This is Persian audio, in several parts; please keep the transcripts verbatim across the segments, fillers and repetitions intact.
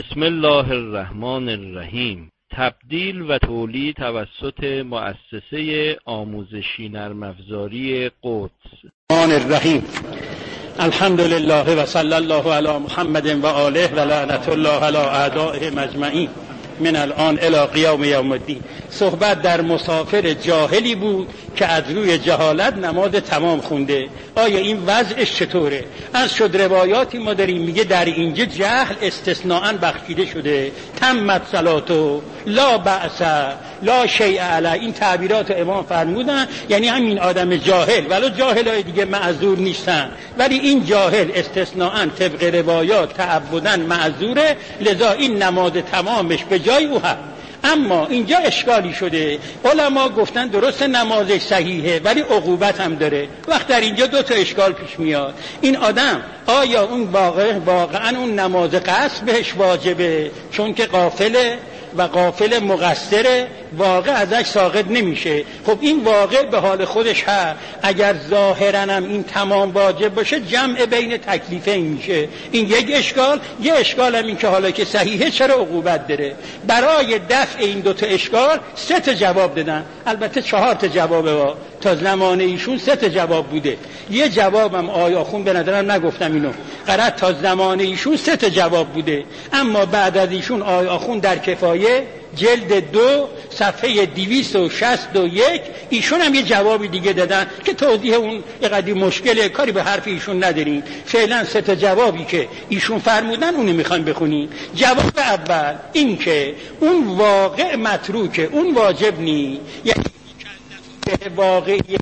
بسم الله الرحمن الرحیم. تبدیل و تولید توسط مؤسسه آموزشی نرم افزاری قدس. الرحمن الرحیم. الحمد لله و صلی الله علی محمد و آله و لعنت الله علی اعدائه مجمعین من الان الی قیام یوم الدین. صحبت در مسافر جاهلی بود که از روی جهالت نماز تمام خونده. آیا این وضعش چطوره؟ از شد روایاتی ما داریم میگه در اینجا جهل استثناءً بخشیده شده. تمت صلاتو لا بأس لا شیء علی. این تعبیرات امام فرمودن، یعنی همین آدم جاهل، ولو جاهلای دیگه معذور نیستن، ولی این جاهل استثناءً طبق روایات تعبداً معذوره، لذا این نماز تمامش به جای او هست. اما اینجا اشکالی شده. علما گفتن درست نمازش صحیحه ولی عقوبت هم داره. وقت در اینجا دو تا اشکال پیش میاد. این آدم آیا اون واقع واقعا اون نماز قصد بهش واجبه چون که غافله و غافل مقصره، واقع ازش ساقط نمیشه؟ خب این واقع به حال خودش هست. اگر ظاهراً هم این تمام واجب باشه جمع بین تکلیفین میشه. این یک اشکال. یه اشکال هم این که حالا که صحیحه چرا عقوبت داره. برای دفع این دوتا اشکال سه تا جواب دادن. البته چهار تا جوابه وا. تا زمان ایشون سه تا جواب بوده. یه جوابم آیا خون به نظرم نگفتم اینو. قرار تا زمان ایشون سه تا جواب بوده. اما بعد از ایشون آیا خون در کفایه جلد دو صفحه دویست و شصت و یک ایشون هم یه جوابی دیگه دادن که توضیح اون یه مشکله، کاری به حرف ایشون نداریم. فعلا سه تا جوابی که ایشون فرمودن اونو میخوایم بخونیم. جواب اول این که اون واقع متروکه، اون واجب نی. یعنی مکلف به واقع این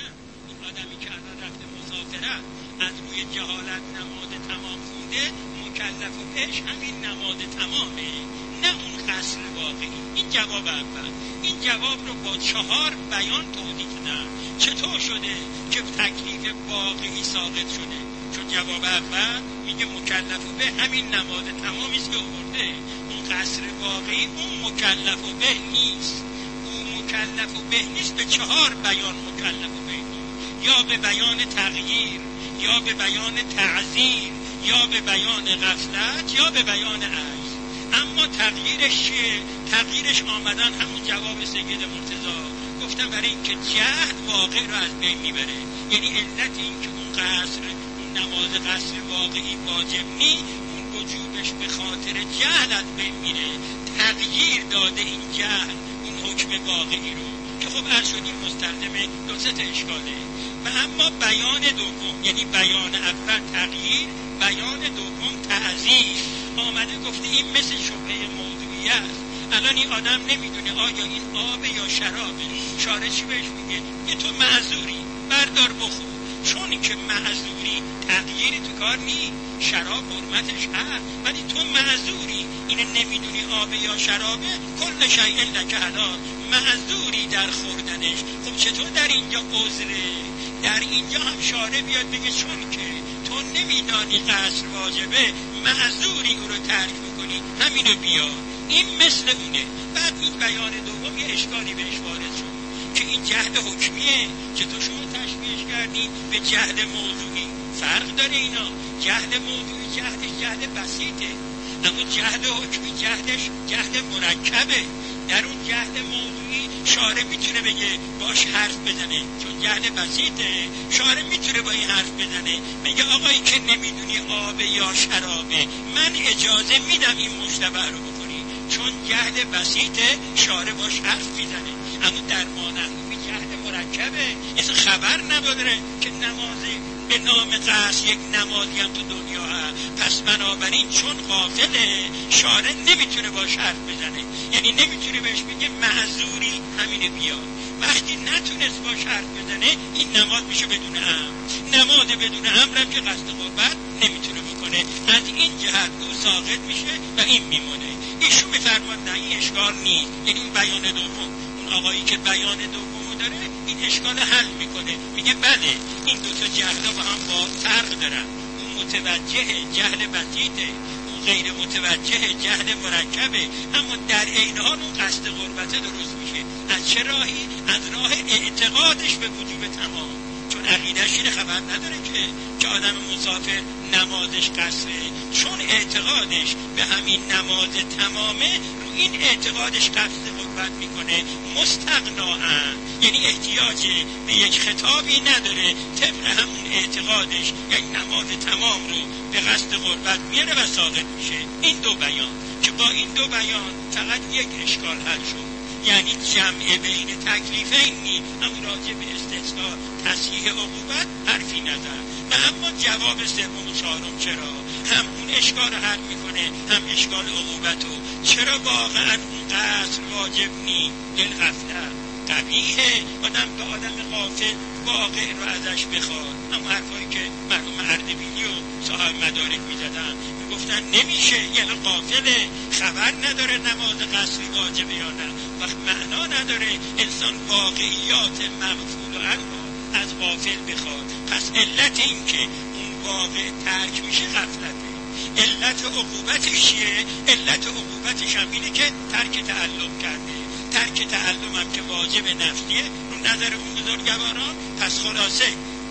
آدمی که الان رفته مسافره از روی جهالت نماز تمام خونده، مکلف و پیش همین نماز تمامه، نه اون قصر واقعی. این جواب اول. این جواب رو با چهار بیان توضیح دادم چطور شده که تکلیف واقعی ساقط شده. چون جواب اول میگه مکلف و به همین نماز تمامی است که آورده، اون قصر واقعی اون مکلف و به نیست. اون مکلف و به نیست به چهار بیان مکلف و به نیست، یا به بیان تغییر، یا به بیان تعزیر، یا به بیان غفلت، یا به بیان عجز. اما تغییرش چیه؟ تغییرش آمدن همون جواب سید مرتضی گفتن برای اینکه جهل واقع رو از بین میبره. یعنی علت این که اون قصر، اون نماز قصر واقعی واجب نی، اون وجوبش به خاطر جهل از بین میره. تغییر داده این جهل اون حکم واقعی رو که خب ارشدی مستلزم دو سه تا اشکاله. و اما بیان دوم، یعنی بیان اول تغییر، بیان دوم تعزیر، آمده گفته این مثل شبهه موضوعی است. الان این آدم نمیدونه آیا این آب یا شرابه. شارع چی بهش میگه؟ یه تو معذوری، بردار بخور. چون که معذوری تغییری تو کار نی، شراب حرمتش هست ولی تو معذوری، اینه نمیدونی آب یا شرابه. کل شیء لک حلال، معذوری در خوردنش. خب چطور در اینجا عذره؟ در اینجا هم شارع بیاد بگه چون که تو نمیدانی قصر واجبه، معذوری او رو ترک بکنی، همینو بیار. این مثل اونه. بعد این بیان دوم یه اشکالی بهش وارد شد که این جهد حکمیه که تو شما تشبیهش کردی به جهد موضوعی. فرق داره اینا. جهد موضوعی جهدش جهد بسیطه، اما جهد حکمی جهدش جهد مرکبه. در اون جهد موضوعی شارع میتونه بگه باش حرف بزنه، چون جهد بسیطه. شارع میتونه با این حرف بزنه بگه آقایی که نمیدونی آب یا شرابه، من اجازه میدم این مشتبه رو بکنی، چون جهد بسیطه. شارع باش حرف میزنه. اما در مانعوی جهد مرکبه، اصلا خبر نداره که نمازی به نام قصد یک نمازی هم تو دنیا هست. پس بنابراین چون غافله، شارع نمیتونه باش حرف بزنه. یعنی نمیتونه بهش بگه معذوری، همینه بیا. وقتی نتونست باش حرف بزنه، این نماز میشه بدون امر. نماز بدون امر هم که قصد قربت نمیتونه بکنه. از این جهت او ساقط میشه و این میمونه. ایشون میفرماد نه این اشکال نیست. یعنی این بیان دوم، اون آقایی که بیان دومو داره این اشکال حل میکنه. میگه بله این دوتا جهل با هم با فرق دارن. اون متوجه جهل بسیطه، اون غیر متوجه جهل مرکبه. اما در عین حال اون قصد قربت درست میشه. از چه راهی؟ از راه اعتقادش به وجوب تمام. چون عقیده‌اش اینه خبر نداره که که آدم مسافر نمازش قصره، چون اعتقادش به همین نماز تمامه، رو این اعتقادش قصد قربت میکنه. مستغناً، یعنی احتیاج به یک خطابی نداره، طبق همون اعتقادش یک نماز تمام رو به قصد قربت میاره و ساقط میشه. این دو بیان که با این دو بیان فقط یک اشکال حل شد، یعنی جمع بین تکلیفین نی، هم راجع به استثناء تصحیح عقوبت حرفی نزد. و اما جواب سوم و چهارم چرا هم اون اشکال رو حل میکنه، هم اشکال عقوبت رو. چرا واقعا اون قصر واجب نی؟ للغفله. قبیحه آدم به آدم غافل واقع رو ازش بخواد. اما حرفایی که مرحوم اردبیلی و صاحب مدارک میزدن میگفتن نمیشه، یعنی غافله، خبر نداره نماز قصری واجبه یا نه، وقت معنا نداره انسان واقعیات مغفول و عنها از غافل بخواد. پس علت این که اون واقع ترک میشه غفلته. علت عقوبتش چیه؟ علت عقوبتش هم اینه که ترک تعلم کرده. ترک تعلم هم که واجب نفسیه رو نظر اون بزرگواران. پس خلاصه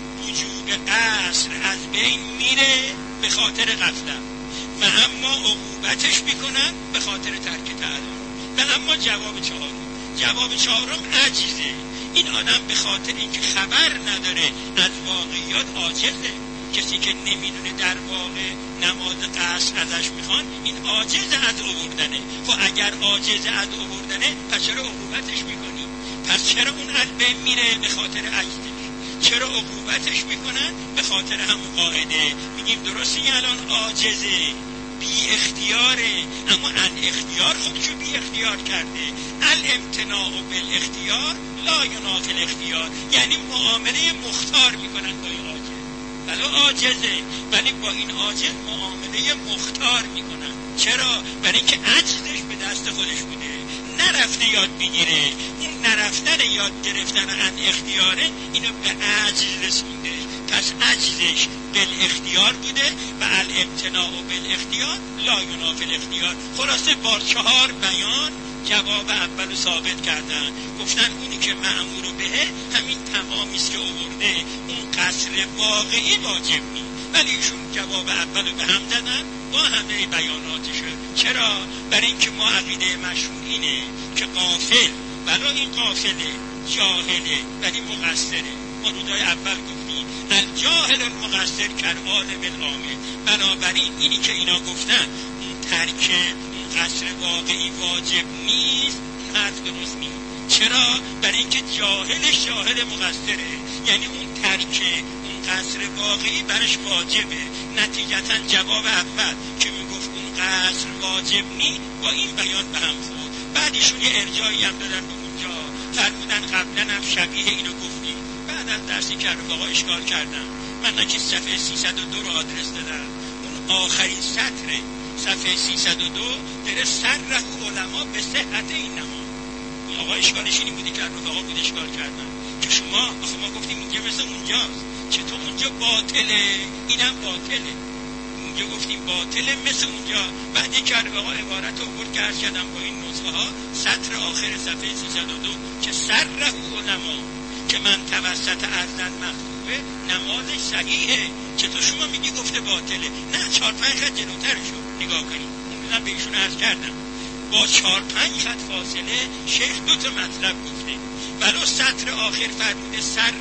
وجوب قصر از بین میره به خاطر غفلت، و اما عقوبتش میکنن به خاطر ترک تعلم. و اما جواب چهارم، جواب چهارم عجیزه. این آدم به خاطر اینکه خبر نداره از واقعیات عاجزه. کسی که نمیدونه در واقع نماز قصر ازش میخوان، این عاجز از آوردنه. خب اگر عاجز از آوردنه، پس چرا عقوبتش میکنی؟ پس چرا اون قلبه میره؟ به خاطر عجزش. چرا عقوبتش میکنن؟ به خاطر همون قاعده. میگیم درسته الان عاجزه، بی اختیاره، اما ان اختیار خودشو بی اختیار کرده. الامتناع بالاختیار لا ینافی الاختیار، یعنی معامله مختار میکنن با این عاجز. ولو عاجزه، ولی با این عاجز معامله مختار میکنن. چرا؟ برای اینکه عجزش به دست خودش بوده، نرفته یاد بگیره. اون نرفتن یاد گرفتن ان اختیاره اینو به عجز رسونده. پس عجزش بالاختیار بوده و الامتناع بالاختیار لا ینافی الاختیار. خلاصه با چهار بیان جواب اولو ثابت کردن. گفتن اونی که مأمور بهه همین تمامیست که آورده، اون قصر واقعی واجب نی، ولی ایشون جواب اولو به هم زدن با همه بیاناتشه. چرا؟ برای اینکه ما عقیده مشهور اینه که غافل، ولی این غافله، جاهله ولی مقصره. ما روزای اول گفتیم الجاهل المقصر کالعالم العامل. بنابراین اینی که اینا گفتن اون ترک اون قصر واقعی واجب نیست، اون حرف درست نیست. چرا؟ برای اینکه جاهلش جاهل مقصره، یعنی اون ترک اون قصر واقعی برش واجبه. نتیجتا جواب اول که میگفت اون قصر واجب نیست با این بیان به هم خورد. بعدشون یه ارجاعی هم دادن به اونجا، فرمودن قبلا هم شبیه اینو گفتیم. بعد از درسی که رفقا اشکال کردم، من که صفحه سیصد و دو رو آدرس دادم، اون آخرین سطر صفحه سیصد و دو در سره علما به صحت این نماز. آقا اشکالش اینی بودی که رفقا بود اشکال کردن که شما آخه ما گفتیم اینجا مثل اونجاست، چطور اونجا باطله اینم باطله، اونجا گفتیم باطله مثل اونجا. بعد یک رفقا عبارت رو آورد که عرض کردم با این نسخه ها سطر آخر صفحه سیصد و دو که سره علما که من توسط ارزن مخطوبه نمازش صحیحه. چطور شما میگی گفته باطله؟ نه، چهار پنج خط جلوترشو نگاه کنید. اون روزم به ایشون عرض کردم با چهار پنج خط فاصله شیخ دو تا مطلب گفته. ولو سطر آخر فرموده سر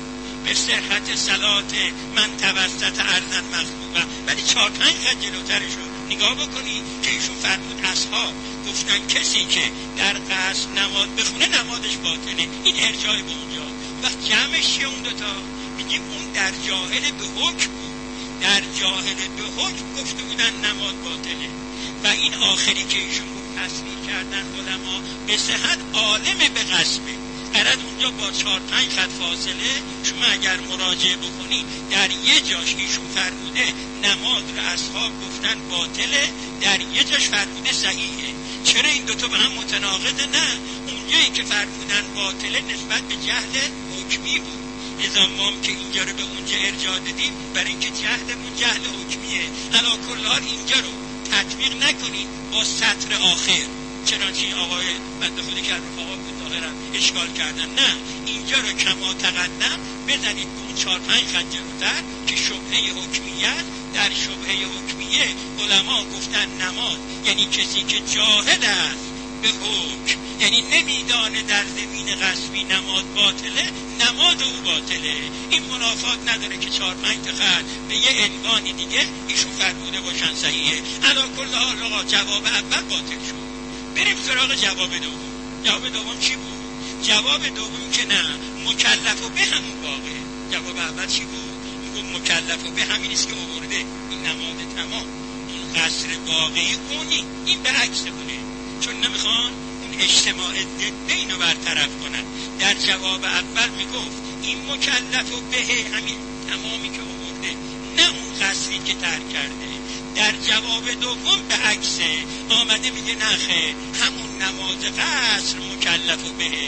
به صحت صلات من توسط ارزن مخطوبه، ولی چهار پنج خط جلوترشو نگاه بکنید که ایشون فرمود اصحاب گفتن کسی که در قصر نماز بخونه نمازش باطله. این ارجاع به اونجا. وقت جمعش چیه اون دوتا؟ میگیم اون در جاهل به حکم بود، در جاهل به حکم گفته بودن نماز باطله. و این آخری که ایشون گفت تصریح کردن علما به صحت عالم به قصبه. قرد اونجا با چهار پنج خط فاصله شما اگر مراجعه بکنی در یه جاش ایشون فرموده نماز رو اصحاب گفتن باطله، در یه جاش فرموده صحیحه. چرا این دوتا به هم متناقضه؟ نه، اونجایی که فرمودن باطله نسبت به جهل حکمی بود. ازا ما که اینجا رو به اونجا ارجاع دادیم برای اینکه جهلمون جهل حکمیه. علا کل حال اینجا رو تطبیق نکنید با سطر آخر. چنانچه آقای بنده خودی که رفقا بود ظاهرا اشکال کردن. نه، اینجا رو کما تقدم بزنید به اون چهار پنج خط جلوتر که شبهه حکمیت. در شبهه حکمیه علما گفتن نماز یعنی کسی که جاهل است به حکم، یعنی نمیدانه در زمین غصبی نماز باطله، نماز او باطله. این منافات نداره که چهار پنج خط به یه عنوانی دیگه ایشون فرموده باشن صحیحه. علی کل حال آقا جواب اول باطل شد. بریم سراغ جواب دوم. جواب دوم چی بود؟ جواب دوم که نه، مکلف و به همون واقع. جواب اول چی بود؟ میگم مکلف و به همین است که آورده این نماز تمام، این قصر واقعی اونی، این به عکس اونه، چون نمیخوان اون اجتماع ضد اینو برطرف کنن. در جواب اول میگفت این مکلف و به همین تمامی که آورده، نه اون قصری که ترک کرده. در جواب دوم به عکسه، آمده میگه نخه همون نماز قصر مکلف و به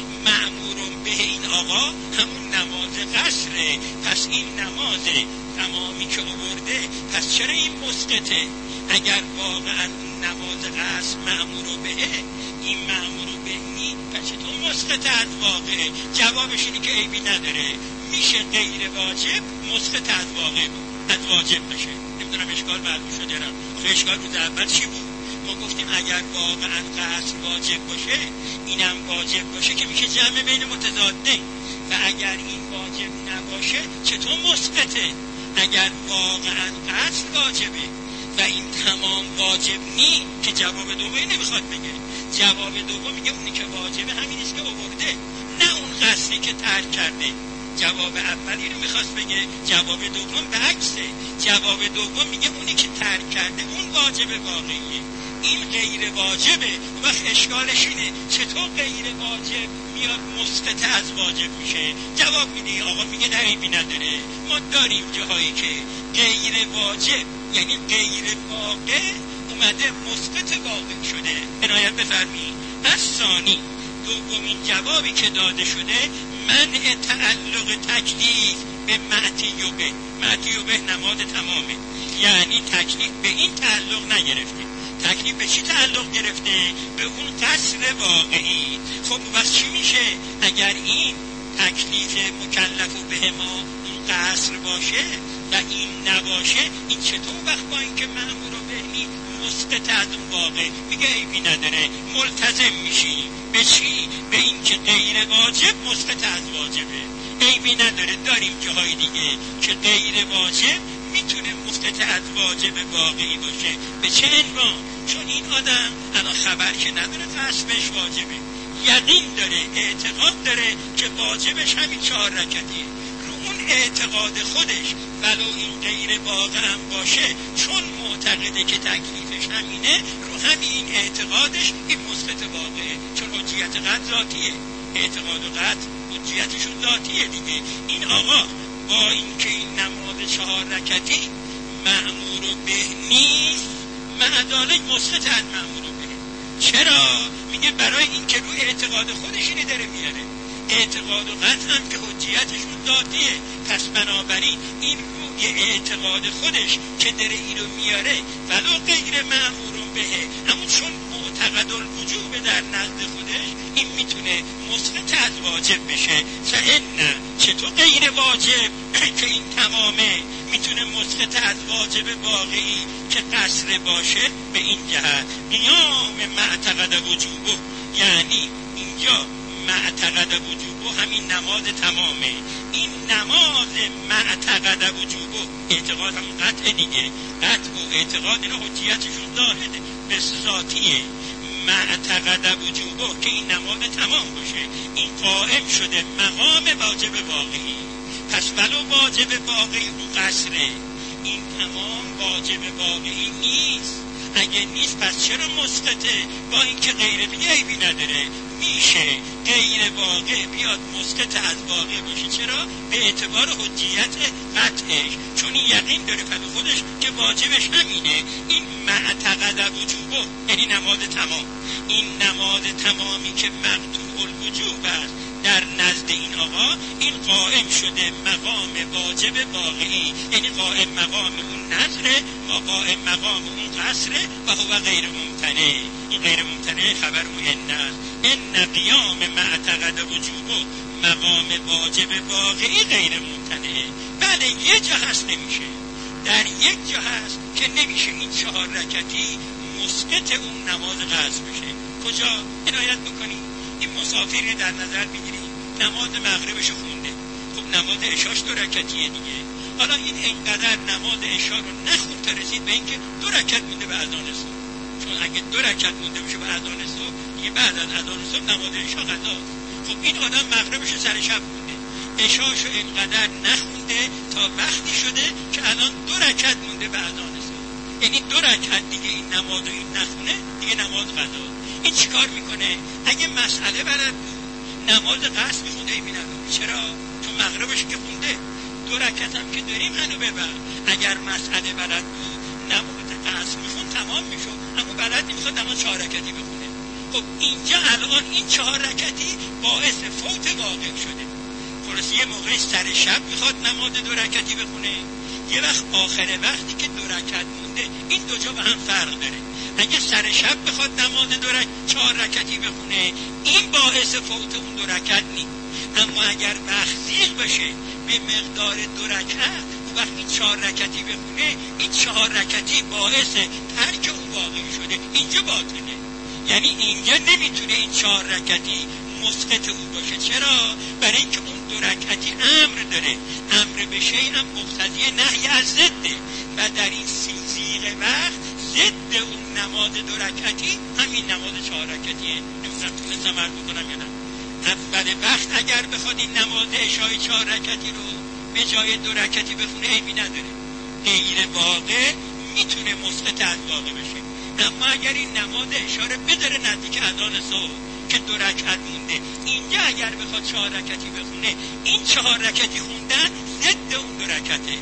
مأمورون به این آقا همون نماز قصره. پس این نماز تمامی که آورده، پس چرا این مسقطه؟ اگر واقعا نماز قصر مأمور به این مأمور به نی، پس تو مسقط از واقع. جوابش اینه که عیبی نداره، میشه غیر واجب مسقط از واقع از واجب بشه. نمیدونم اشکال معلوم شد یا نه. آخه اشکال روز اول چی بود؟ ما گفتیم اگر واقعا قصر واجب باشه، اینم واجب باشه که میشه جمع بین متضادین، و اگر این واجب نباشه چطور مسقطه؟ اگر واقعا قصر واجبه و این تمام واجب نی، که جواب دومی نمیخواد بگه. جواب دوم میگه اونی که واجبه همین است که آورده، نه اون قصری که ترک کرده. جواب اولی رو میخواست بگه، جواب دوم به عکسه. جواب دوم میگه اونی که ترک کرده اون واجب واقعیه، این غیر واجبه. و وقت اشکالش اینه چطور غیر واجب میاد مسقط از واجب میشه؟ جواب میده آقا میگه نه عیبی نداره، ما داریم جاهایی که غیر واجب یعنی غیر واقع اومده مسقط واقع شده. عنایت بفرمایید. از ثانی دومین جوابی که داده شده منع تعلق تکلیف به معتیوبه. معتیوبه نماد تمامه، یعنی تکلیف به این تعلق نگرفته. تکلیف به چی تعلق گرفته؟ به اون قصر واقعی. خب بس چی میشه اگر این تکلیف مکلف به ما اون قصر باشه و این نباشه؟ این چطور وقت با این که مأمور و بهنی مسقط از اون واقع؟ میگه عیبی نداره، ملتزم میشی به چی؟ به این که غیر واجب مسقط از واجبه. عیبی نداره، داریم جاهای دیگه که غیر واجب میتونه مسقط از واجب واقعی باشه. به چه عنوان؟ چون این آدم الان خبر که نداره قصبش واجبه، یقین داره، اعتقاد داره که واجبش همین چهار رکعتیه. رو اون اعتقاد خودش ولو این غیر واقع هم باشه، چون معتقده که تکلیفش همینه، رو همین اعتقادش این مسقط واقعه. چون حجیت قطع ذاتیه، اعتقاد و قطع حجیتشون ذاتیه دیگه. این آقا با این که این نماز چهار رکعتی مأمور به نیست، معدالک مسقط از مأمور به. چرا؟ میگه برای این که رو اعتقاد خودش اینه داره میاره. اعتقاد و قطع هم که حجیتشون ذاتیه، پس بنابراین این روی اعتقاد خودش که داره این رو میاره ولو غیر مأمور به، اما چون معتقد الوجوب در نزد خودش، این میتونه مسقط از واجب بشه. فإن چطور غیر واجب که این تمامه میتونه مسقط از واجب واقعی که قصر باشه؟ به این جهت قیام معتقد وجوبه، یعنی اینجا معتقد وجوبه همین نماز تمامه. این نماز معتقد وجوبه، اعتقاد هم قطع دیگه، قطع و اعتقاد اینا حجیتشون ظاهره به ذاتیه. معتقد وجوبه که این نماز تمام باشه، این قائم شده مقام واجب واقعی. پس ولو واجب واقعی اون قصره، این تمام واجب واقعی نیست. اگه نیست پس چرا مسقطه؟ با اینکه غیر میگه عیبی نداره، میشه غیر واقع بیاد مسقط از واقع باشه. چرا؟ به اعتبار حجیت قطعش، چون این یقین داره پدو خودش که واجبش همینه. این معتقد وجوبه یعنی نماز تمام. این نماز تمامی که مقطوع الوجوب است در نزد این آقا، این قائم شده مقام واجب واقعی، یعنی قائم مقام اون نظره و قائم مقام اون قصره و هو غیر ممتنع. این غیر ممتنع خبر ان است. ان قیام معتقد وجوب مقام واجب واقعی غیر ممتنعه. بله یه جا هست نمیشه، در یک جا هست که نمیشه این چهار رکعتی مسقط اون نماز قصر بشه. کجا؟ عنایت بکنید این مسافری در نظر بگیرید نماز مغربش خونده، خب نماز عشاش دو رکعتیه دیگه. حالا این اینقدر نماز عشا رو نخوند تا رسید به اینکه دو رکعت مونده به اذان صبح، چون اگه دو رکعت مونده بشه به اذان صبح دیگه بعد از اذان صبح نماز عشا قضاست. خب این آدم مغربش سر شب مونده، عشاشو اینقدر نخونده تا وقتی شده که الان دو رکعت مونده به اذان صبح، یعنی دو رکعت دیگه این نماز رو این نخونه دیگه نماز قضاست. این چیکار میکنه؟ اگه مسئله بلد بود نماز قصر میخونده ایمینه. چرا؟ چون مغربش که خونده، دو رکعت هم که داریم هنو ببر. اگر مسئله بلد بود نماز قصر میخون تمام میشد، اما بلد نمیخواد نماز چهار رکعتی بخونه. خب اینجا الان این چهار رکعتی باعث فوت واقع شده. خلاص یه موقع سر شب میخواد نماز دو رکعتی بخونه، یه وقت آخر وقتی که دو رکعت مونده. این دو جا به هم فرق داره. اگه سر شب بخواد نماز دو رکعت چهار رکعتی بخونه این باعث فوت اون دو رکعت نیست. اما اگر وقت زیغ بشه به مقدار دو رکعت وقتی چهار رکعتی بخونه این چهار رکعتی باعث ترک اون واقعی شده، اینجا باطله. یعنی اینجا نمیتونه این چهار رکعتی مسقط اون باشه. چرا؟ برای اینکه اون دو رکعتی امر داره، امر به شیء هم مقتضی نهی از ضده و در این سیزیق وقت ضد اون نماز دو رکعتی همین نماز چهار رکعتیه. نمیدونم تونستم عرض بکنم یا نه. اول وقت اگر بخواد این نماز عشای چهار رکعتی رو به جای دو رکعتی بخونه عیبی نداره، غیر واقع میتونه مسقط از واقع بشه. اما اگر این نماز عشا رو بذاره نزدیک اذان صبح که دو رکعت مونده، اینجا اگر بخواد چهار رکعتی بخونه این چهار رکعتی خوندن ضد اون دو رکعته،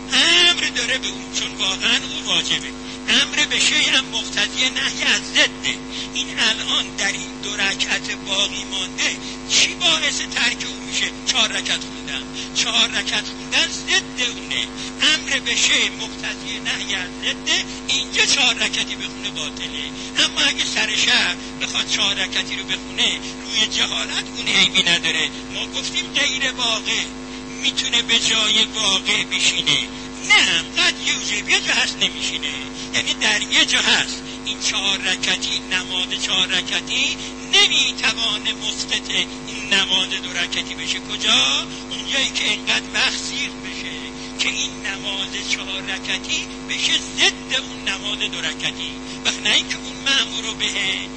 امر داره به اون، چون واقعا اون واجبه. امر به شیء هم مقتضی نهی از ضده. این الان در این دو رکعت باقی مانده چی باعث ترک اون میشه؟ چهار رکعت خوندن. چهار رکعت خوندن ضد اونه. امر به شیء مقتضی نهی از ضده، اینجا چهار رکعتی بخونه باطله. اما اگه سر شب بخواد چهار رکعتی رو بخونه روی جهالت اون عیبی نداره. ما گفتیم غیر واقع میتونه به جای واقع بشینه. نه، قد یوجب یه جا هست نمیشینه، یعنی در یه جا هست این چهار رکعتی نماز چهار رکعتی نمیتوانه مسقط این نماز دو رکعتی بشه. کجا؟ اونجایی که اینقدر وقت سیغ بشه که این نماز چهار رکعتی بشه ضد اون نماز دو رکعتی. وقت نه اینکه اون مأمور به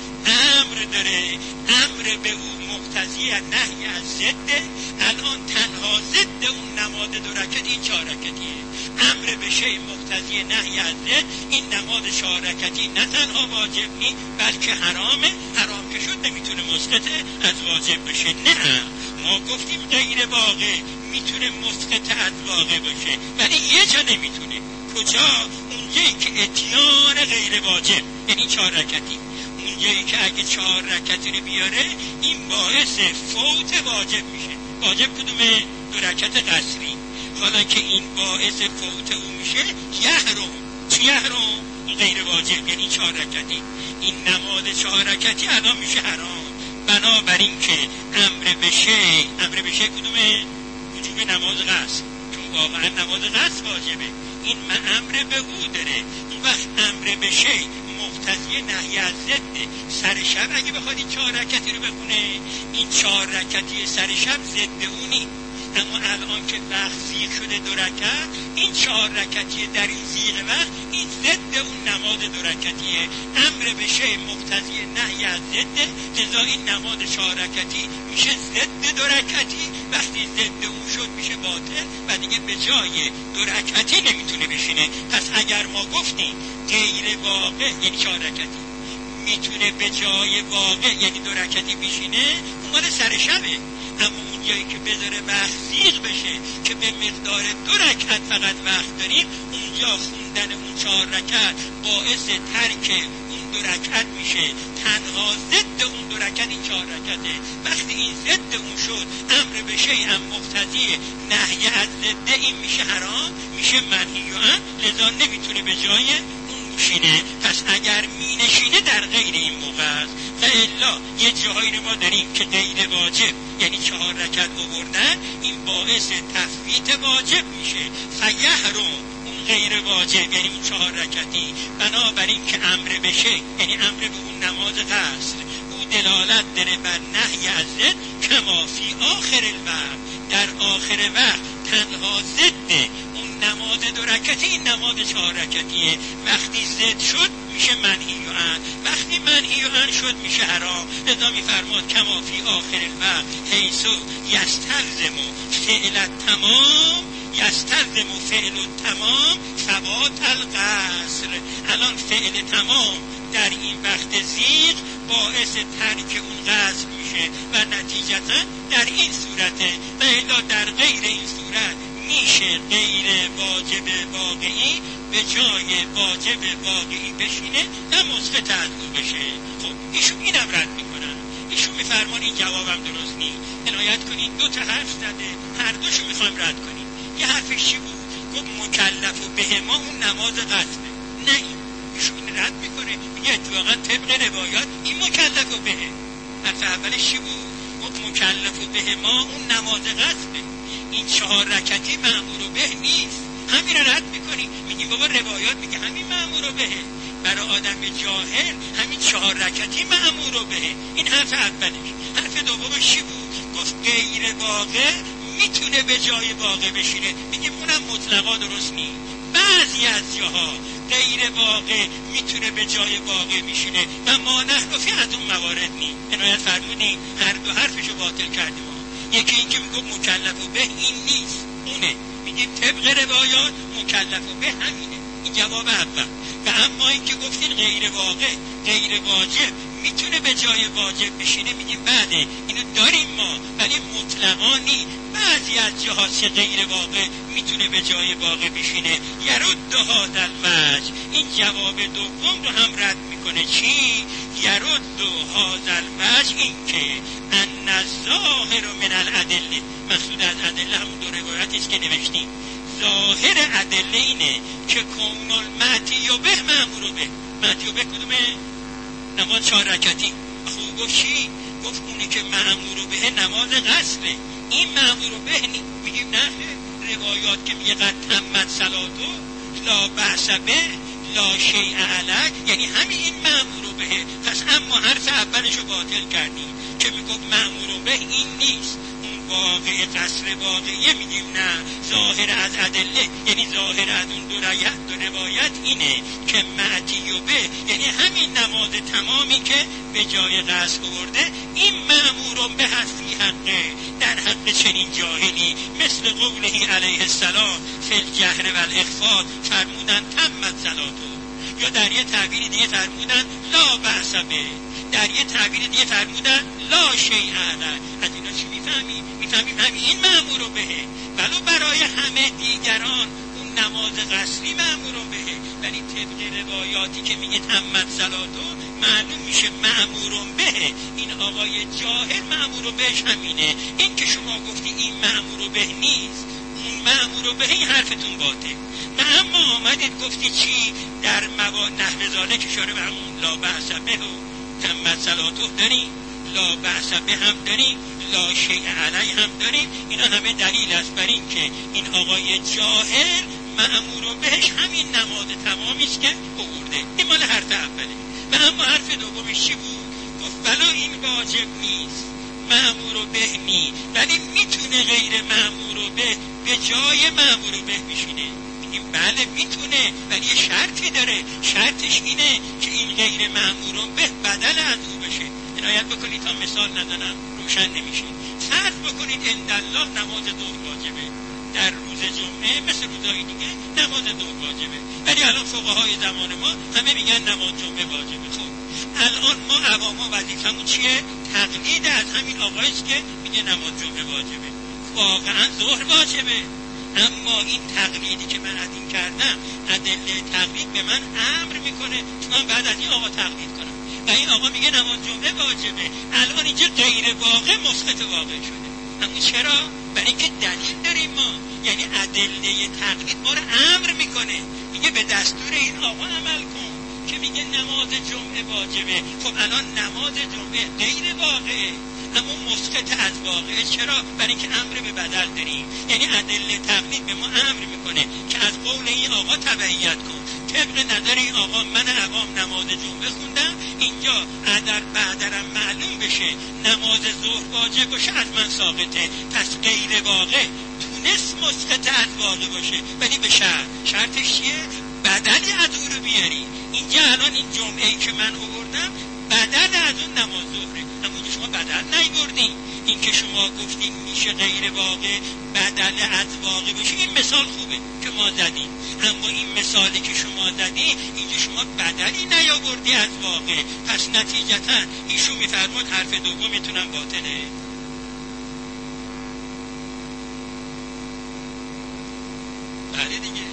امر داره، امر به اون مقتضی نهی از ضده. الان تنها ضد اون نماز دو رکعتی این چهار رکعتیه. امر به شیء مقتضی نهی از ضد، این نماز چهار رکعتی نه تنها واجب نیست بلکه حرامه. حرام که شد نمیتونه مسقط از واجب بشه. نه، ما گفتیم غیر واقع میتونه مسقط از واقع باشه ولی یه جا نمیتونه. کجا؟ اونجایی که اتیان غیر واجب، یعنی چهار رکعتی. اونجایی که اگه چهار رکعتی رو بیاره این باعث فوت واجب میشه. واجب کدومه؟ دو رکعت قصری. حالا که این باعث فوت او میشه یحرم. چی یحرم؟ غیر واجب، یعنی چهار رکعتی. این نماز چهار رکعتی الان میشه حرام. بنابراین که امر بشه، امر بشه کدومه؟ وجوب نماز قصر، چون واقعا نماز قصر واجبه. این امر به او داره. اون وقت امر بشه مقتضی نهی از ضده. سر شب اگه بخواد این چهار رکعتی رو بخونه این چهار رکعتی سر شب ضد اونی. اما الان که وقت زیغ شده دو رکعت، این چهار رکعتیه در این زیغ وقت این ضد اون نماز دو رکعتیه. امر به شیء مقتضی نهی از ضده، لذا این نماز چهار رکعتی میشه ضد دو رکعتی. وقتی ضد اون شد میشه باطل و دیگه به جای دو رکعتی نمیتونه بشینه. پس اگر ما گفتیم غیر واقع یعنی چهار رکعتی میتونه به جای واقع یعنی دو رکعتی بشینه، اون مال سر شبه. اما اونجایی که بذاره وقت زیغ بشه که به مقدار دو رکعت فقط وقت داریم، اونجا خوندن اون چهار رکعت باعث ترک اون دو رکعت میشه. تنها ضد اون دو رکعت این چهار رکعته. وقتی این ضد اون شد امر به شیء هم مقتضی نهی از ضد، این میشه حرام، میشه منهی عنه. لذا نمیتونه به جای اون میشینه، پس اگر مینشینه در غیر این موقع است. و الا یه جاهایی رو ما داریم که غیر واجب، یعنی چهار رکعت آوردن، این باعث تفویت واجب میشه. فیحرم اون غیر واجب، یعنی اون چهار رکعتی، بنابراین که امر بشه، یعنی امر به اون نماز قصر، او دلالت داره بر نهی از ضد، کما فی آخر الوقت، در آخر وقت تنها ضد اون نماز دو رکعتی این نماز چهار رکعتیه. وقتی ضد شد میشه منهی و عن، وقتی منهی و عن شد میشه حرام. لذا میفرماد کما فی آخر الوقت حیث یستلزم فعل التمام، یستلزم فعل التمام ثبات القصر. الان فعل تمام در این وقت زیغ باعث ترک اون قصر میشه و نتیجتا در این صورته. و الا در غیر این صورت میشه غیر واجب واقعی به جای واجب واقعی بشینه و مثبت از او بشه. خب ایشون اینم رد میکنن. ایشون میفرمان این جوابم درست نیست، عنایت کنید دو تا حرف زده، هر دوشو میخوایم رد کنیم. یه حرفش چی بود؟ گفت مکلف و به ما اون نماز قصده. نه این ایشون این رد میکنه، میگه اتفاقا طبق روایات این مکلف و به. حرف اولش چی بود؟ گفت مکلف و به ما اون نماز قصده، این چهار رکعتی مأمور به نیست. همین رو رد میکنی، میگی بابا روایات میگه همین مأمور به، برای آدم جاهل همین چهار رکعتی مأمور به. این حرف اولش. حرف دومش چی بود؟ گفت غیر واقع میتونه به جای واقع بشینه. میگیم اونم مطلقا درست نیست. بعضی از جاها غیر واقع میتونه به جای واقع میشینه و ما نحنفی از اون موارد نیست. عنایت فرمودیم هر دو حرفشو باطل کردیم. یکی این که میگم مکلف به این نیست، اونه میگیم طبق روایات مکلف به همینه. این جواب اول. و اما این که گفتین غیر واقع غیر واجب میتونه به جای واجب بشینه، میگیم بله اینو داریم ما، ولی مطلقا نیست. بعضی از جهات که غیر واقع میتونه به جای واقع بشینه. یرد هذا الوجه، این جواب دوم رو هم رد میکنه. چی؟ یرد هذا الوجه، این که ان الظاهر من الادله، مقصود از ادله همون دو روایتی است که نوشتیم. ظاهر ادله اینه که کون المعتی و به مأمور به. معتی و به کدومه؟ نماز چهار رکعتی. خوب گفت چی؟ گفت اونی که مأمور به نماز قصره، این مأمور به نی. میگیم نه، روایات که میگه قد تمت صلاتو لا بأس به لا شیء علیه، یعنی همین این مأمور به. پس اما حرف اولشو باطل کردیم که میگفت مأمور به این نیست، اون واقع قصر واقعیه. میگیم نه، ظاهر از ادله، یعنی ظاهر از اون دو روایت دو روایت اینه که معتی و به، یعنی همین نماز تمامی که به جای قصر آورده این مأمور به حفی حقه، در حق چنین جاهلی مثل قوله علیه السلام فی الجهر و الاخفاء فرمودن تمت صلاتو، یا در یه تعبیر دیگه فرمودن لا بأس به، در یه تعبیر دیگه فرمودن لا شیء علیه. از اینا چی میفهمیم؟ میفهمیم همین این مأمور بهه، ولو برای همه دیگران اون نماز قصری مأمور بهه، ولی طبق روایاتی که میگه تمت صلاتو معلوم میشه مأمور بهه. این آقای جاهل مأمور بهش همینه. این که شما گفتی این مأمور به نیست، اون مأمور به، این حرفتون باطل. و اما آمدید گفتی چی؟ در موا نحو ذالک که اشاره به همون لا بأس به و تمت صلاتو داریم، لا بأس به هم داریم، لا شیء علیه هم داریم. اینا همه دلیل است بر این که این آقای جاهل مأمور بهش همین نماز تمامی است که آورده. این مال حرف اوله. و اما حرف دومش چی بود؟ گفت ولو این واجب نیست، مأمور به نی، ولی میتونه غیر مأمور به به جای مأمور به بشینه. میگیم بله میتونه، ولی یه شرطی داره. شرطش اینه که این غیر مأمور به بدل از او بشه. عنایت بکنید تا مثال نزنم روشن نمیشه. فرض بکنید اندالله نماز ظهر واجبه در روز جمعه، مثل روزهای دیگه نماز ظهر واجبه، ولی الان فقهای زمان ما همه میگن نماز جمعه واجبه. خب الان ما عواما وظیفمون چیه؟ تقلید از همین آقاییست که میگه نماز جمعه واجبه. واقعا ظهر واجبه، اما این تقلیدی که من از این کردم، ادله تقلید به من امر میکنه که من بعد از این آقا تقلید کنم و این آقا میگه نماز جمعه واجبه. الان اینجا غیر واقع مسقط واقع شده. اما چرا؟ برای اینکه دلیل داریم ما، یعنی ادله تقلید ما رو امر میکنه، میگه به دستور این آقا عمل کن. میگه نماز جمعه واجبه. خب الان نماز جمعه غیر واقعه اما مسقط از واقعه. چرا؟ برای اینکه امر به بدل داریم. یعنی ادله تقلید به ما امر میکنه که از قول این آقا تبعیت کن. طبق نظر این آقا من عوام نماز جمعه خوندم، اینجا ادر بعدرم معلوم بشه نماز ظهر واجب باشه از من ساقطه. پس غیر واقع تونست مسقط از واقع باشه ولی به شرط. شرطش چیه؟ بدلی از او رو بیاری. اینجا الان این جمعه‌ای که من آوردم بدل از اون نماز ظهره، اما اینجا شما بدل نیاوردین. این که شما گفتین میشه غیر واقع بدل از واقع باشه، این مثال خوبه که ما زدیم، اما این مثالی که شما زدی اینجا شما بدلی نیاوردی از واقع. پس نتیجتا ایشون میفرماد حرف دوم میتونم باطله. بله دیگه.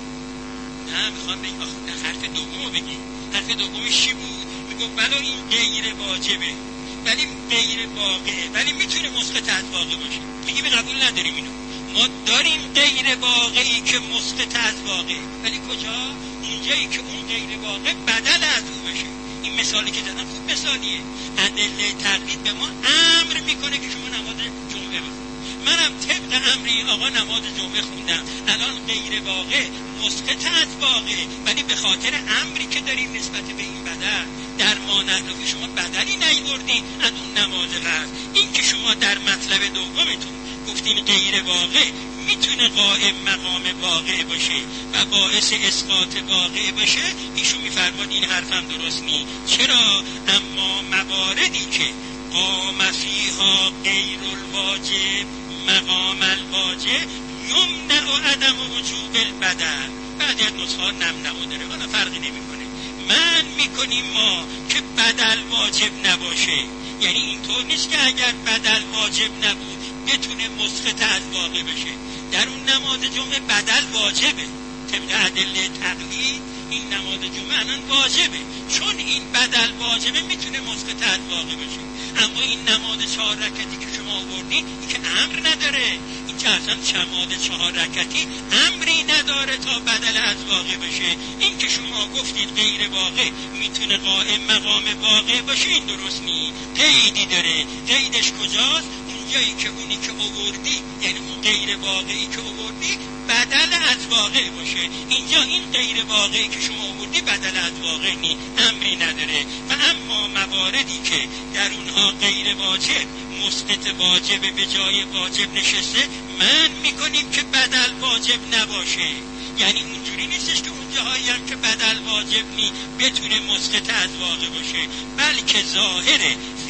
نه میخوام بگم آخه حرف دومو بگی. حرف دومش چی بود؟ میگه بله این غیر واجبه ولی غیر واقعه ولی میتونه مسقط از واقع باشه. میگه به قبول نداریم اینو. ما داریم غیر واقعی که مسقط از واقع، ولی کجا؟ اونجایی که اون غیر واقع بدل از او بشه. این مثالی که زدم خوب مثالیه. ادله تقلید به ما امر میکنه که شما نماز جمعه بخون. منم طبق امر این آقا نماز جمعه خوندم. الان غیر واقع مسقط از واقع، ولی به خاطر امری که داریم نسبت به این بدل در مانند که شما بدلی نیاوردین از اون نماز قصد. این که شما در مطلب دومتون گفتین غیر واقع میتونه قائم مقام واقع باشه و باعث اسقاط واقع باشه، ایشون میفرماد این حرفم درست نیست. چرا؟ اما مواردی که قام فیها غیر الواجب مقام الواجب یمنع و عدم وجوب البدل. بعضی از نسخه‌ها نمنع داره، حالا فرقی نمیکنه. من میکنیم ما که بدل واجب نباشه، یعنی اینطور نیست که اگر بدل واجب نبود بتونه مسقط از واقع بشه. در اون نماز جمعه بدل واجبه طبق ادله تقلید. این نماز جمعه الان واجبه، چون این بدل واجبه میتونه مسقط از واقع بشه. اما این نماز چهار رکعتی که شما آوردین این که امر نداره. این که اصلا نماز چهار رکعتی امری نداره تا بدل از واقع بشه. این که شما گفتید غیر واقع میتونه قائم مقام واقع باشه، این درست نیست. قیدی داره. قیدش کجاست؟ اونجایی که اونی که آوردی، یعنی اون غیر واقعی که آوردی بدل از واقع باشه. اینجا این غیر واقعی که شما آوردی بدل از واقع نی، امری نداره. و اما مواردی که در اونها غیر واجب مسقط واجب به جای واجب نشسته، من میکنیم که بدل واجب نباشه. یعنی اونجوری نیستش که اون جاهایی هم که بدل واجب نی بتونه مسقط از واقع باشه، بلکه ظاهر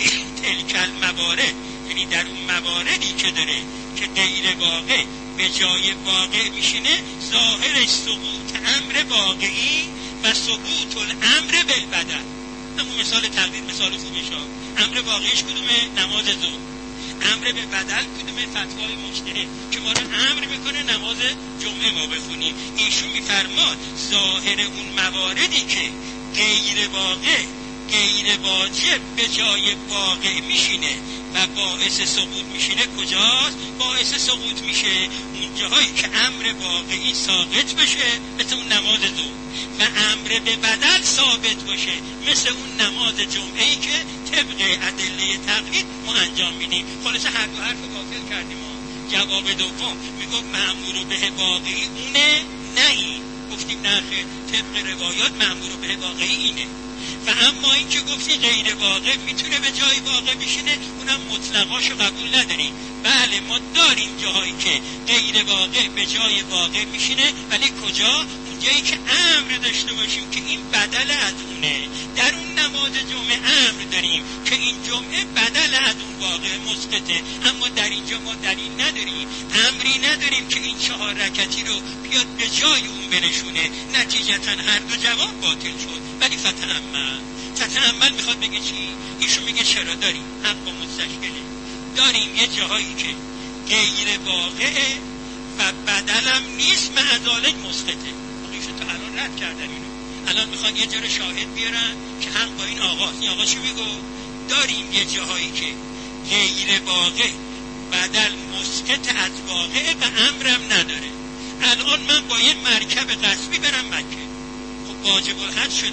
تلک الموارد، یعنی در اون مواردی که داره که غیر واقع به جای واقع میشینه، ظاهرش سقوط امر واقعی و سقوط الامر بالبدل. همون مثال تقدیر مثال خوبش ها. امر واقعیش کدومه؟ نماز ظهر. امر به بدل کدومه؟ فتوای مجتهد که ما رو امر میکنه نماز جمعه ما بخونیم. ایشون میفرماد ظاهر اون مواردی که غیر واقع غیر واجب به جای واقع میشینه و باعث سقوط میشینه کجاست؟ باعث سقوط میشه اون جاهایی که امر واقعی ثابت بشه، مثل اون نماز ظهر، و امر به بدل ثابت باشه، مثل اون نماز جمعه‌ای که طبق ادله تقلید ما انجام میدیم. خلاصه هر دو حرف باطل کردیم. ما جواب دوم میگفت مأمور به واقعی اونه، نه این. گفتیم نه خیر، طبق روایات مأمور به واقعی اینه. و اما این که گفتی غیر واقع میتونه به جای واقع بشینه، اونم مطلقاشو قبول نداریم. بله ما داریم جاهایی که غیر واقع به جای واقع میشینه، ولی کجا؟ اونجایی که امر داشته باشیم که این بدل از اونه. در اون نماز جمعه امر داریم که این جمعه بدل از اون واقع مسقطه، اما در اینجا ما دلیل نداریم، امری نداریم که این چهار رکعتی رو بیاد به جای اون بنشونه. نتیجتا هر دو جواب باطل شد. ولی فتأمل فتأمل میخواد بگه چی؟ ایشون میگه چرا داریم، حق با مستشکله، داریم یه جاهایی که غیر واقعه و بدلم نیست، معذالک مسقطه. ایشون تا الان رد کردن اینو، الان میخوان یه جور شاهد بیارن که حق با این آقا. این آقا چی میگو؟ داریم یه جاهایی که غیر واقع بدل مسقط از واقع و امرم نداره. الان من با یه مرکب قصبی برم مکه، خب واجب الحج شدم،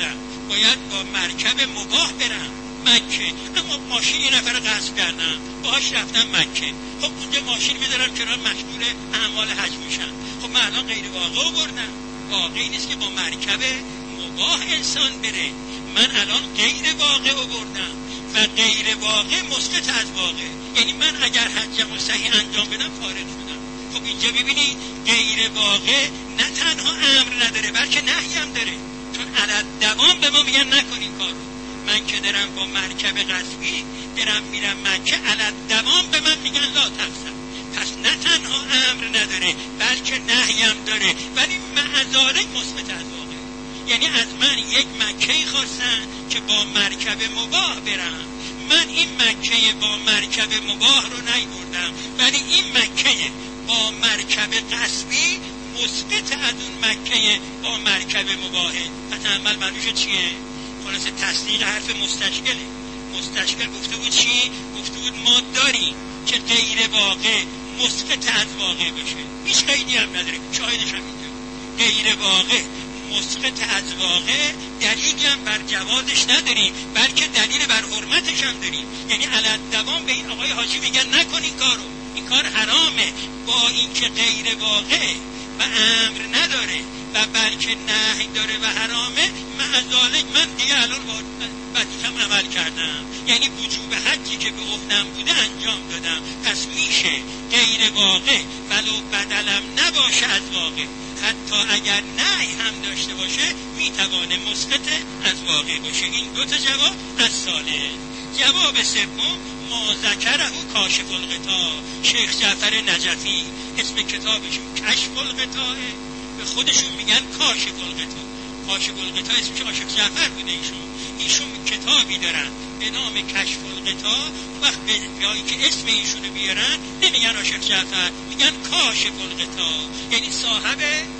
باید با مرکب مباح برم مکه، اما ماشین یه نفر غصب کردم باهاش رفتم مکه. خب اونجا ماشین میذارم کنار، مشغول اعمال حج میشن. خب من الان غیر واقع بردم، واقعی نیست که با مرکب مباح انسان بره. من الان غیر واقع بردم و غیر واقع مسقط از واقع. یعنی من اگر حجم و صحیح انجام بدم خارج شدم. خب اینجا ببینید غیر واقع نه تنها امر نداره بلکه نهی هم داره، چون علت دوام به ما میگن نکنین کارو. من که دارم با مرکب غصبی دارم میرم مکه، علت دوام به من میگن لا تفسد. پس نه تنها امر نداره بلکه نهی هم داره، ولی معذالک مثبت از واقع. یعنی از من یک مکه‌ای خواستن که با مرکب مباح برم، من این مکه با مرکب مباح رو نیبردم، ولی این مکه با مرکب غصبی مثبت از اون مکه با مرکب مباحه. فتعمل معنیش چیه؟ خلاصه تصدیق حرف مستشکله. مستشکل گفته بود چی؟ گفته بود ما داریم که غیر واقع مثبت از واقع باشه، هیچ قیدی هم نداره. شاهدش هم اینجا غیر واقع مسقط از واقع، دلیلی هم بر جوازش نداریم بلکه دلیل بر حرمتش هم داریم. یعنی علت دوام به این آقای حاجی میگن نکن این کارو، این کار حرامه، با اینکه غیر واقع و امر نداره و بلکه نهی داره و حرامه، معذالک من دیگه الان وظیفه‌ام عمل کردم. یعنی وجوب حجی که به عهده‌ام بوده انجام دادم. پس میشه غیر واقع ولو بدلم نباشه از واقع، حتی اگر نهی هم داشته باشه میتوانه مسقط از واقع باشه. این دو تا جواب از صالح. جواب سوم ما ذکره کاشف الغطا. شیخ جعفر نجفی اسم کتابشون کشف الغطا، به خودشون میگن کاشف الغطا. کاشف الغطا اسمش عاشق جعفر بوده. ایشون ایشون کتابی دارن به نام کشف الغطا. وقت به جایی که اسم ایشونو بیارن نمیگن عاشق جعفر، میگن کاشف الغطا. یعنی صاحب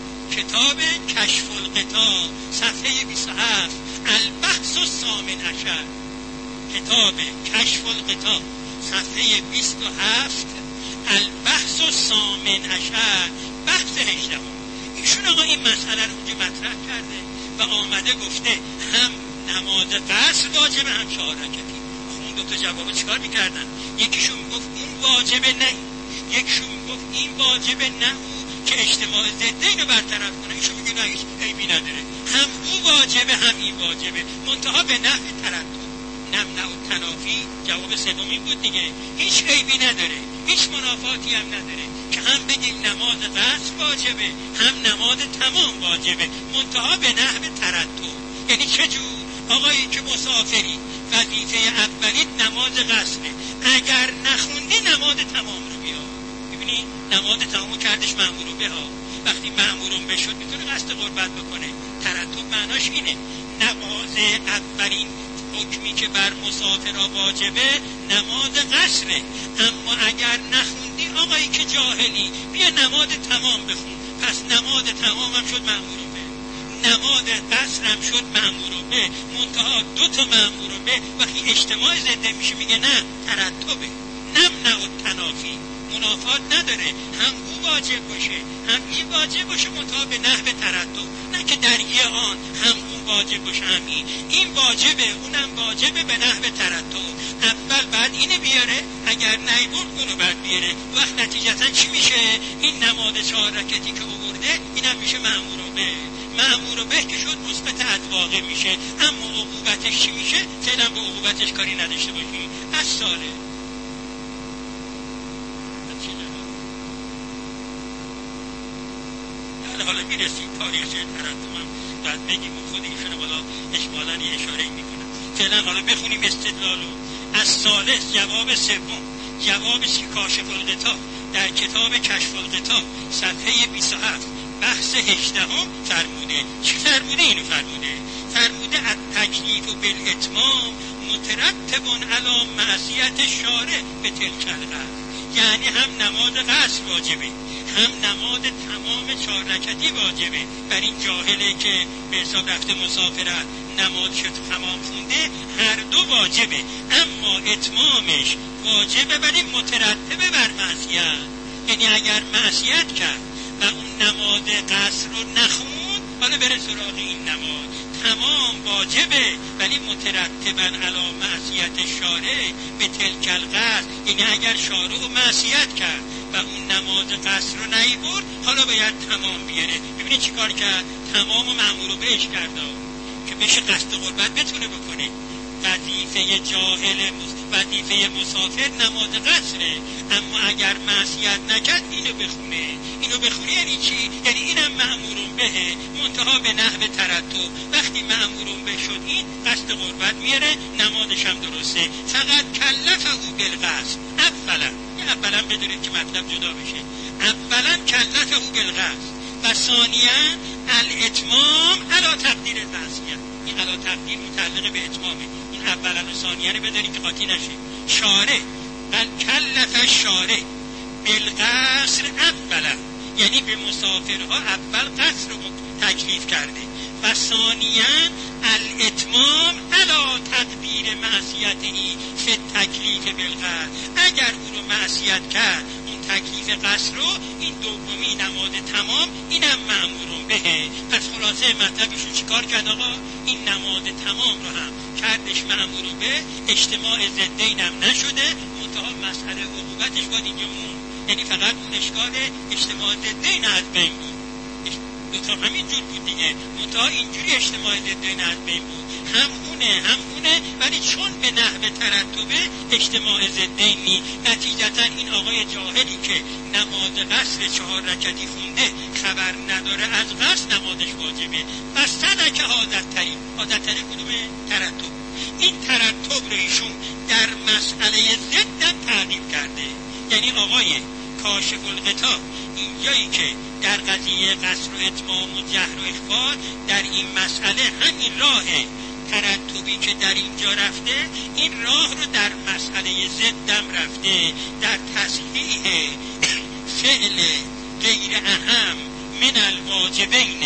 کتاب کشف الغطا، صفحه بیست و هفت، البحث الثامن عشر. کتاب کشف الغطا صفحه بیست و هفت، البحث الثامن عشر، بحث هجدهم. ایشون آقا این مسئله رو اونجا مطرح کرده و آمده گفته هم نماز قصر واجبه هم چهار رکعتی. اون دو تا جوابو چیکار میکردن؟ یکیشون میگفت اون واجبه نه، یکیشون میگفت این واجبه نه که اجتماع ضده اینو برطرف کنه. ایشون میگه نه هیچ عیبی نداره، هم اون واجبه هم این واجبه، منتها به نحو تردد. نمنع التنافی جواب سومی بود دیگه، هیچ عیبی نداره، هیچ منافاتی هم نداره که هم بگیم نماز قصر واجبه هم نماز تمام واجبه، منتها به نحو تردد. یعنی چجور؟ آقایی که مسافری وظیفه اولی نماز قصره، اگر نخوندی نماز تمام رو بیا. ببینی نماز تمام کردش مأمور به ها، وقتی مأمورون بشد میتونه قصد قربت بکنه. تردد معناش اینه نماز اولین حکمی که بر مسافرها واجبه نماز قصره، اما اگر نخوندی آقایی که جاهلی بیا نماز تمام بخون. پس نماز تمام هم شد مأمور به، نماز قصر هم شد مأمور به، منتها دو تا مأمور به وقتی اجتماع زنده میشه میگه نه ترتبه، نمنع التنافی، منافات نداره، هم او واجب باشه هم این واجب باشه، منتها به نحو تردد، نه که در یه آن هم اون واجب باشه هم این این واجبه اونم واجبه به نحو تردد. اول بعد اینه بیاره، اگر نیبرد اونو بعد بیاره. وقت نتیجتا چی میشه؟ این نماز چهار رکعتی که آورده اینم میشه مأمور به، مأمور به که شد مثبت از واقع میشه. اما عقوبتش چی میشه؟ فعلا به عقوبتش کاری نداشته باشیم. از ساله حالا میرسیم تاریخ ترددم بعد بگیم و خود ایشون بالا اجمالاً یه اشاره میکنم. فعلا حالا بخونیم استدلالو. از ثالث جواب سوم، جواب سی کاشف الغطا در کتاب کشف الغطا صفحه بیست و هفت بحث هجدهم فرموده. چی فرموده؟ اینو فرموده فرموده التکلیف بالاتمام مترتب علی معصیت شارع به تلک القصد. یعنی هم نماز قصر واجبه هم نماز تمام چهار رکعتی واجبه. بر این جاهله که به حساب رفته مسافرت نمازش تمام خونده هر دو واجبه، اما اتمامش واجبه ولی مترتبه بر معصیت. یعنی اگر معصیت کرد و اون نماز قصر رو نخوند، حالا بره سراغ این نماز تمام واجبه ولی مترتبا علی معصیت شارع به تلک القصد، یعنی اگر شارع معصیت کرد و اون نماز قصر رو نیبرد حالا باید تمام بیاره. ببینید چی کار کرد؟ تمام و مأمور رو بهش کرده که بشه قصد قربت بتونه بکنه. وظیفه جاهل وظیفه مسافر نماز قصره، اما اگر معصیت نکرد اینو بخونه. اینو بخونه یعنی چی؟ یعنی اینم مأمورون بهه، منتها به نحو ترتب. وقتی مأمورون به شد این قصد قربت میاره، نمازش هم درسته. فقط کلفه بالقصد. اولا اولا بدونید که مطلب جدا بشه. اولا کلفه بالقصد و ثانیا الاتمام علی تقدیر المعصیت. این علی تقدیر متعلق به اتمامه. این اولا و ثانیا رو بدونید که قاطی نشه. شارع بل کلف شارع بالقصر اولا، یعنی به مسافرها اول قصر رو تکلیف کرده و ثانیا الاتمام علی تقدیر معصیتی فی تکلیف بالقصر. اگر او رو معصیت کرد اون تکلیف قصر رو، این دومی نماز تمام اینم مأمورون بهه. پس خلاصه مطلبشون چیکار کرد آقا؟ این نماز تمام رو هم کردش مأمورون به، اجتماع ضدین هم نشده، منتها مسئله عقوبتش باید اینجا مون، یعنی فقط اون اشکال اجتماع ضدین از بین بود. دوتا همین جور بود دیگه، منتها اینجوری اجتماع ضدین از بین بود. هم اونه هم اونه، ولی چون به نحو ترتبه اجتماع ضدین نی. نتیجتا این آقای جاهلی که نماز قصر چهار رکعتی خونده خبر نداره از قصر، نمازش واجبه. پس سلک حاضر تری حاضر تری کدومه؟ ترتب. این ترتب رو ایشون در مسئله ضدن تعقیب کرده. یعنی آقای کاشف الغطا اینجایی که در قضیه قصر و اتمام و جهر و اخفال، در این مسئله همین راه ترتبی که در اینجا رفته، این راه رو در مسئله ضدم رفته، در تصحیح فعل غیر اهم من الواجبین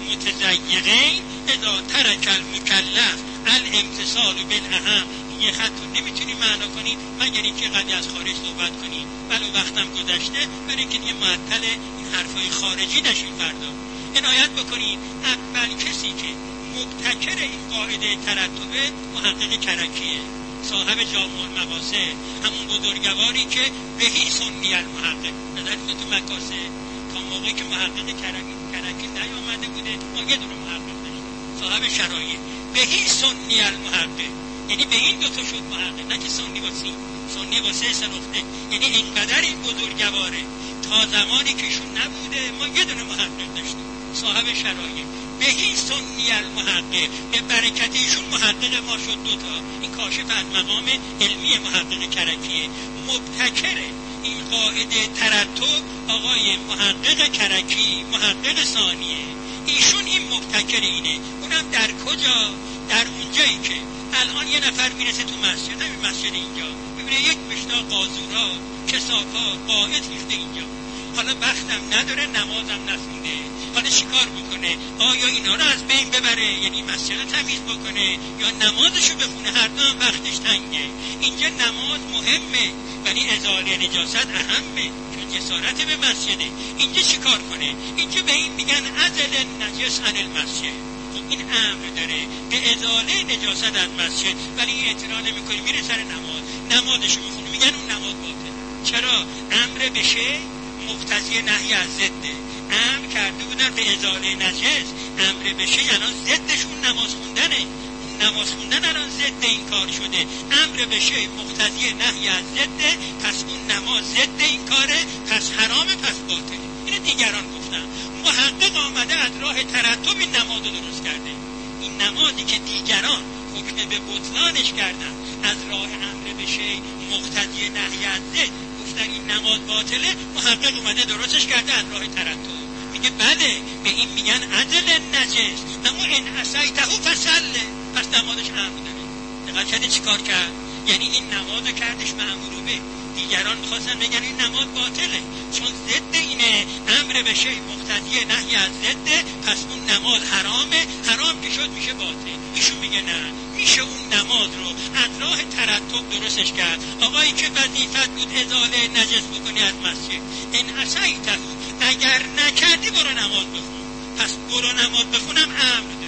المتضیقین اذا ترک المکلف الامتصال بالاهم. یه خط رو نمیتونی معنا کنی مگر اینکه قضیه از خارج صحبت کنی، ولو وقتم گذشته برای که دیگه معطل این حرفای خارجی نشین فردا. عنایت بکنید اول کسی که مبتکر این قاعده ترتبه محقق کرکیه، صاحب جامع المقاصد، همون بزرگواری که بهی سنی المحقق. نظرتون تو مقاصد تا موقعی که محقق کرکی کرکی نیامده بوده ما یه دونه محقق داشتیم، صاحب شرایط بهی سنی المحقق، یعنی به این دو تا شد محقق، نه که سنی با سی سنی با سه سنخته. یعنی اینقدر این بزرگواره تا زمانی که ایشون نبوده ما یه دونه محقق داشتیم، صاحب شرایط بهی سنی المحقق. به برکت ایشون محقق ما شد دوتا. این کاشف از مقام علمی محقق کرکیه. مبتکر این قاعده ترتب آقای محقق کرکی، محقق ثانیه. ایشون این مبتکر اینه. اونم در کجا؟ در اونجایی که الان یه نفر میرسه تو مسجد، همین مسجد اینجا ببینه یک مشتا قاذورا کسافا قاعد ریخته اینجا، حالا وقتم نداره نمازم نخونده، حالا چیکار بکنه؟ آیا اینا رو از بین ببره یعنی مسجد رو تمیز بکنه یا نمازشو بخونه؟ هر دو هم وقتش تنگه. اینجا نماز مهمه ولی ازاله نجاست اهمه، چون جسارت به مسجده. اینجا چیکار کنه؟ اینجا به این میگن عزل نجس عن المسجد. این امر داره به ازاله نجاست از مسجد، ولی این اعتراض نمی‌کنه، میره سر نماز، نمازشو میخونه، میگن اون نماز باطله. چرا؟ امر بشه مقتضی نهی از ضده. امر کرده بودن به ازاله نجس، امر بشه یعنی ضدشون نماز خوندنه. نماز خوندن الان ضد این کار شده. امر بشه مقتضی نهی از ضده، پس اون نماز ضد این کاره، پس حرامه، پس باطله. اینو دیگران گفتن. محقق آمده از راه ترتب این نماز رو درست کرده. این نمازی که دیگران حکم به بطلانش کردن از راه امر بشه مقتضی نهی از ضد گفتن این نماز باطله، محقق اومده درستش کرده از راه ترتب. میگه بله، به این میگن عدل نجس، اما ان عصیته فصله، پس نمازش امر داره. دقت کردی چی کار کرد؟ یعنی این نماز کردش مأمور به. دیگران میخواستن بگن این نماز باطله چون ضد اینه، امر بشه مقتضی نهی از ضد، پس اون نماز حرامه، حرام که شد میشه باطل. ایشون میگه نه، میشه اون نماز رو از راه ترتب درستش کرد. آقایی که وظیفت بود ازاله نجس بکنی از مسجد، ان عصیته، اگر نکردی برو نماز بخون. پس برو نماز بخونم امر داره،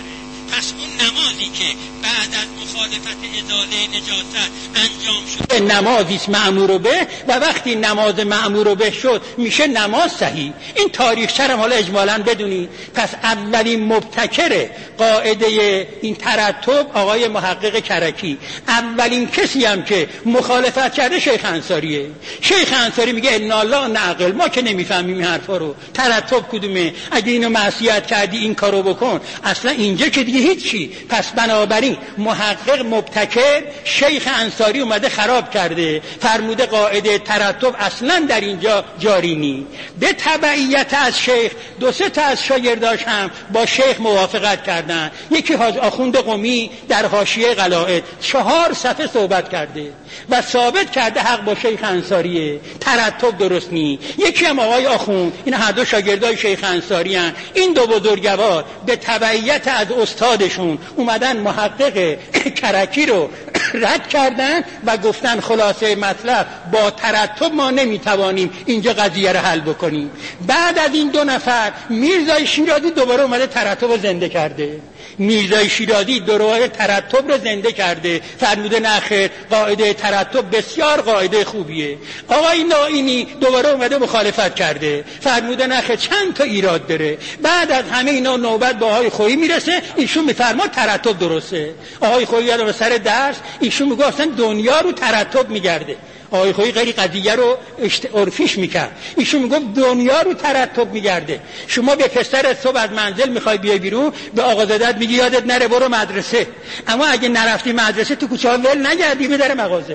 پس اون نمازی که بعد از مخالفت ازاله نجاست انجام شده نمازی است مأمور به و وقتی نماز مأمور به شد میشه نماز صحیح. این تاریخچه رو حالا اجمالاً بدونید. پس اولین مبتکر قاعده این ترتب آقای محقق کرکی، اولین کسی هم که مخالفت کرده شیخ انصاریه. شیخ انصاری میگه ان الله نعقل، ما که نمیفهمیم این حرفا رو، ترتب کدومه، اگه اینو معصیت کردی این کارو بکن، اصلا اینجا که دیگه هیچی. پس بنابراین محقق مبتکر شیخ انصاری اومده خراب کرده، فرموده قاعده ترتب اصلا در اینجا جاری نی. به تبعیت از شیخ دو سه تا از شاگرداش هم با شیخ موافقت کردن. یکی حاج آخوند قمی در حاشیه قلائد چهار صفحه صحبت کرده و ثابت کرده حق با شیخ انصاریه، ترتب درست نی. یکی هم آقای آخوند، این هر دو شاگردای شیخ انصاری هستند. این دو بزرگوار به تبعیت از استادشون اومدن محقق کرکی رو رد کردن و گفتن خلاصه مطلب با ترتب ما نمیتوانیم اینجا قضیه رو حل بکنیم. بعد از این دو نفر میرزای شیرازی دوباره اومده ترتب رو زنده کرده. میرزای شیرازی دوباره ترتب رو زنده کرده، فرموده نه خیر، قاعده ترتب بسیار قاعده خوبیه. آقای نائینی دوباره اومده مخالفت کرده، فرموده نه خیر، چند تا ایراد داره. بعد از همه اینا نوبت به آقای خویی میرسه، ایشون میفرماد ترتب درسته. آقای خویی یادم سر درس ایشون میگه اصلا دنیا رو ترتب میگرده. آقای خویی غیر قضیه رو عرفیش میکرد، ایشون میگه دنیا رو ترتب میگرده. شما به پسرت صبح از منزل میخوای بیای بیرون، به آقازادت میگی یادت نره برو مدرسه، اما اگه نرفتی مدرسه تو کوچه ها ول نگردی به در مغازه.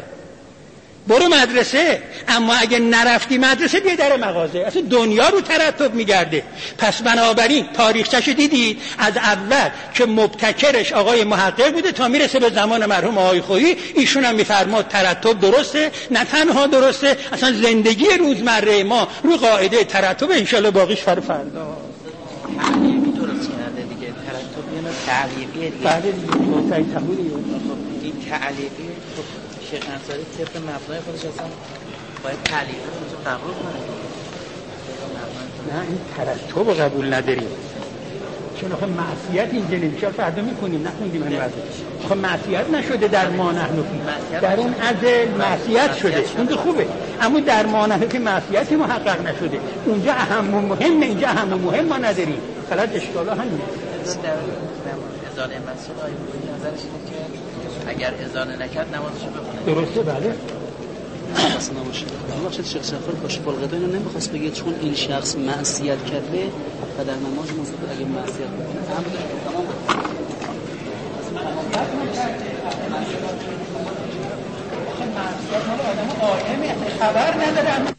برو مدرسه، اما اگه نرفتی مدرسه بیا در مغازه. اصلا دنیا رو ترتب میگرده. پس بنابراین تاریخچه‌شو دیدید از اول که مبتکرش آقای محقق بوده تا میرسه به زمان مرحوم آقای خویی، ایشون هم میفرماد ترتب درسته. نه تنها درسته، اصلا زندگی روزمره ما رو قاعده ترتب. ان شاء الله باقیش فر فردا تعلیمی درست کرده دیگه. ترتب یعنی تعلیمیه دیگه. بله دیگه تمومیه. این تعلیمی شیخ انصاری طبق مبنای خودش اصلا باید تعلیمی رو قبول کنه. نه این ترتب رو قبول نداریم، چون آخه معصیت اینجا نمیشه. فردا میکنیم، نخوندیم این وضع. آخه معصیت نشده در ما نحنفی، در اون ازل معصیت شده، اون که خوبه، اما در ما نحنفی معصیتی محقق نشده. اونجا اهم و مهم، اینجا اهم و مهم ما نداریم. فقط اشکالا همینه. ازاله مسئول آیه بودی نظرش اینه که اگر ازاله نکرد نمازشو بخونه. درسته بله. اصلا نباشه. ببخشید شیخ سفر کاشف الغطا اینو نمیخواست بگه چون این شخص معصیت کرده و در نماز مصطفی اگه معصیت بکنه هم تمام معصیت مال آدم قائمه، خبر نداره.